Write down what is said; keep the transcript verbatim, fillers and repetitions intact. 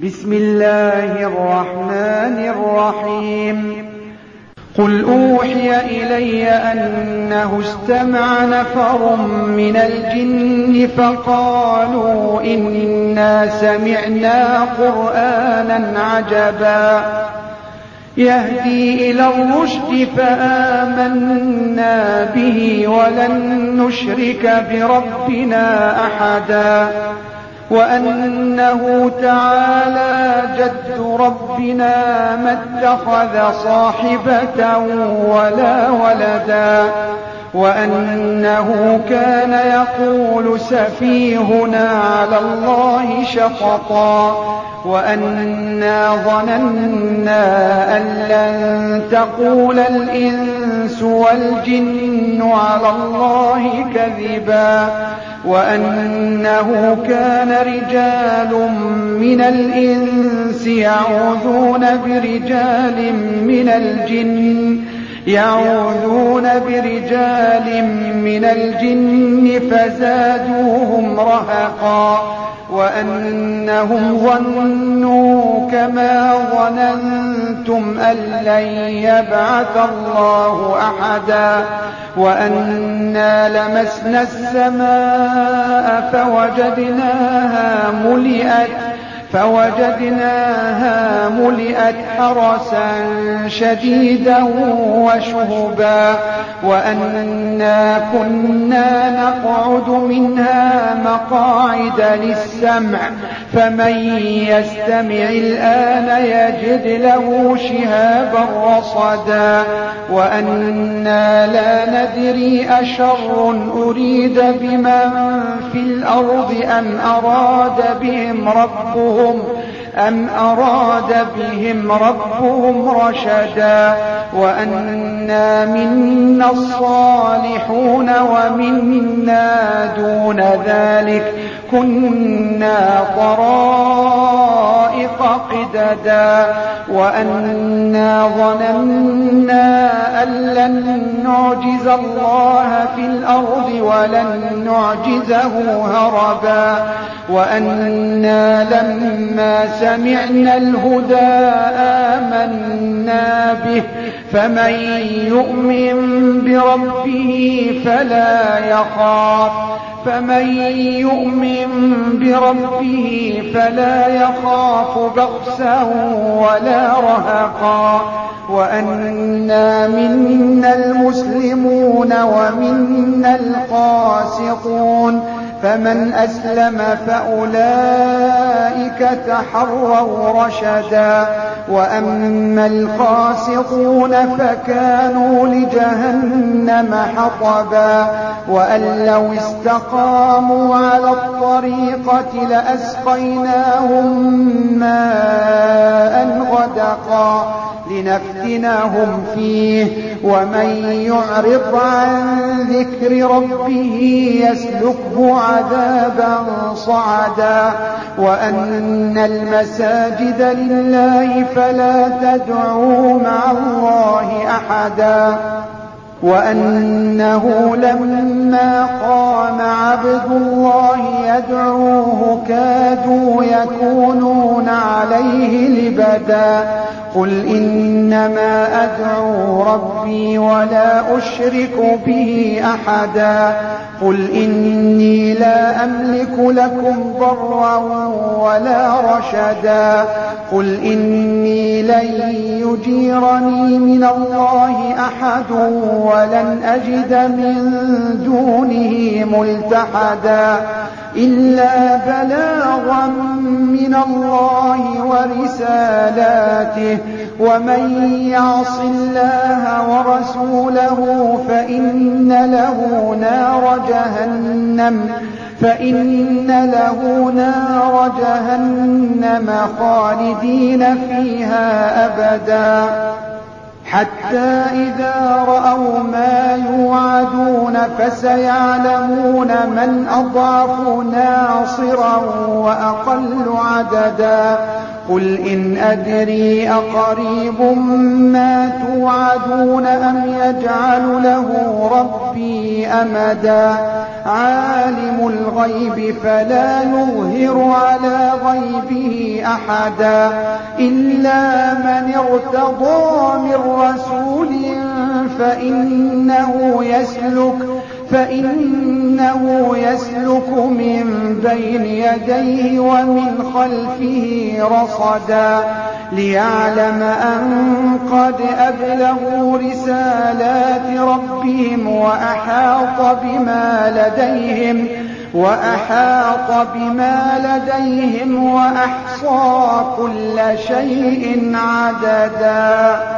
بسم الله الرحمن الرحيم قل أوحي إلي أنه استمع نفر من الجن فقالوا إنا سمعنا قرآنا عجبا يهدي إلى الرشد فآمنا به ولن نشرك بربنا أحدا وأنه تعالى جد ربنا ما اتخذ صاحبة ولا ولدا وأنه كان يقول سفيهنا على الله شططا وأنا ظننا أن لن تقول الإنس والجن على الله كذبا وأنه كان رجال من الإنس يعوذون برجال من الجن يعوذون برجال من الجن فزادوهم رهقا وأنهم ظنوا كما ظننتم أن لن يبعث الله أحدا وأنا لمسنا السماء فوجدناها ملئت فوجدناها ملئت حرسا شديدا وشهبا وأنا كنا نقعد منها مقاعد للسمع فمن يستمع الآن يجد له شهابا رصدا وأنا لا ندري أشر أريد بمن في الأرض أم أراد بهم ربهم أم أراد بهم ربهم رشدا وأنا منا الصالحون ومنا دون ذلك كنا طرائق قددا وأنا ظننا أن لن نعجز الله في الأرض ولن نعجزه هربا وأنا لما سمعنا الهدى آمنا به فمن يؤمن بربه فلا يخاف فمن يؤمن بربه فلا يخاف بخسا ولا رهقا وأنا منا المسلمون ومنا القاسطون فمن أسلم فأولئك تحروا رشدا وأما القاسطون فكانوا لجهنم حطبا وأن لو استقاموا على الطريقة لأسقيناهم ماء غدقا لنفتنهم فيه ومن يعرض عن ذكر ربه يسلكه عذابا صعدا وأن المساجد لله فلا تدعوا مع الله أحدا وأنه لما قام عبد الله يدعوه كادوا يكونون عليه لبدا قل إنما أدعو ربي ولا أشرك به أحدا قل إني لا أملك لكم ضرا ولا رشدا قل إني لن يجيرني من الله أحد ولن أجد من دونه ملتحدا إلا بلاغا من الله ورسالاته ومن يعص الله ورسوله فإن له نار جهنم فإن له نار جهنم خالدين فيها أبدا حتى إذا رأوا ما يوعدون فسيعلمون من أضعف ناصرا وأقل عددا قل إن أدري أقريب ما توعدون أم يجعل له ربي أمدا عالم الغيب فلا يظهر على غيبه أحدا إلا من ارتضى من رسول فإنه يسلك فإنه يسلك من بين يديه ومن خلفه رصدا ليعلم أن قد أبلغوا رسالات ربهم وأحاط بما لديهم وأحاط بما لديهم وأحصى كل شيء عددا.